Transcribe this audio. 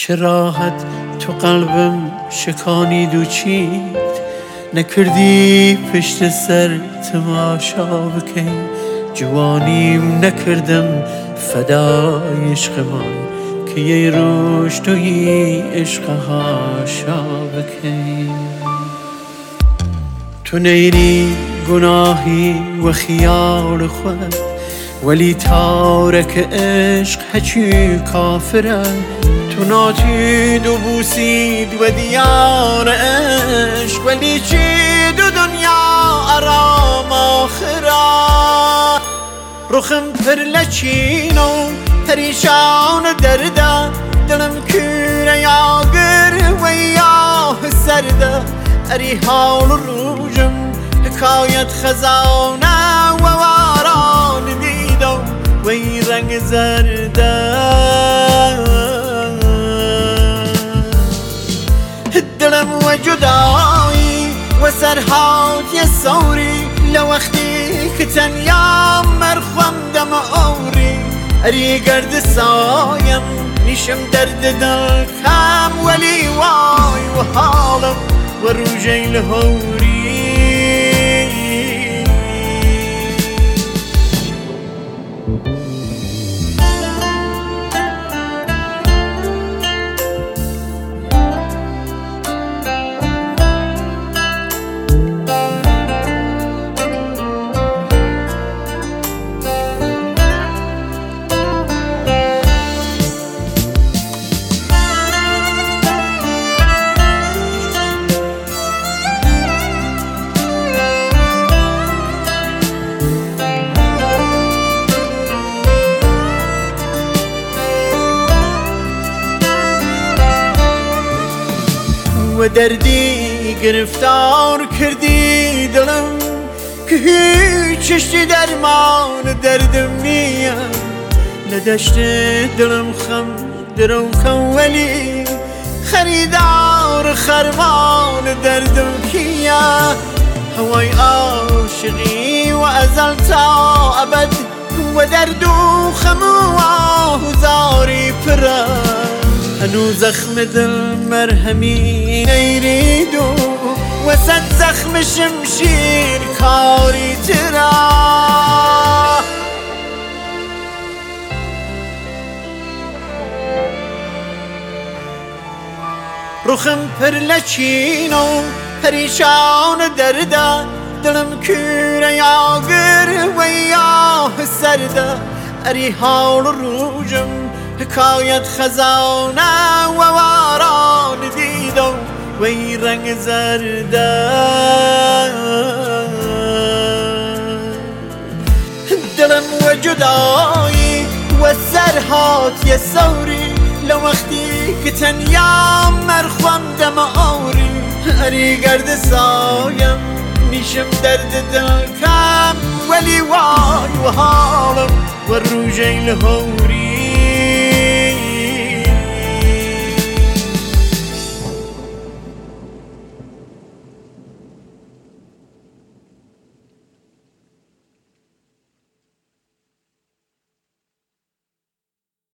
چه راحت تو قلبم شکانید و چید، نکردی پشت سر تماشا بکن. جوانیم نکردم فدای عشق من، که یه روش توی عشق هاشا بکن. تو نیری گناهی و خیال خود، ولی تارک عشق هچی کافره. تو ناتید و بوسید و دیار عشق، ولی چی دو دنیا ارام آخره. رخم پرلچین و پریشان درده، دلم کوره یاگر و یاه سرده. اری حال روجم حکایت خزانه و واران دیدم و این رنگ زرده. دلم و جدایی و سرهات یه سوری، لوقتی که تنیا مرخوام دم آوری. اری گرد سایم نیشم درد دل کم، ولی وای و حالم و روجه لهوری. و دردی گرفتار کردی دلم، که هیچ چشتی درمان دردم نیه. لدشت دلم خم درو کن، ولی خریدار خرمان دردم کیه. هوای عاشقی و ازل تا ابد، و درد و خم و آهوزاری پره. هنو زخم دل مرهمی نیریدو، و صد زخم شمشیر کاری ترا. رخم پرلچین و پریشان درده، دلم کوره یاگر و یاه سرده. اری حال روجم حکایت خزانه و واران دیدم و این رنگ زرده. دلم و جدایی و سرهات یه سوری، لوقتی که تنیا مرخوام دم آوری. اری گرد سایم نیشم درد دل کم، ولی وای و حالم و روجه لهوری.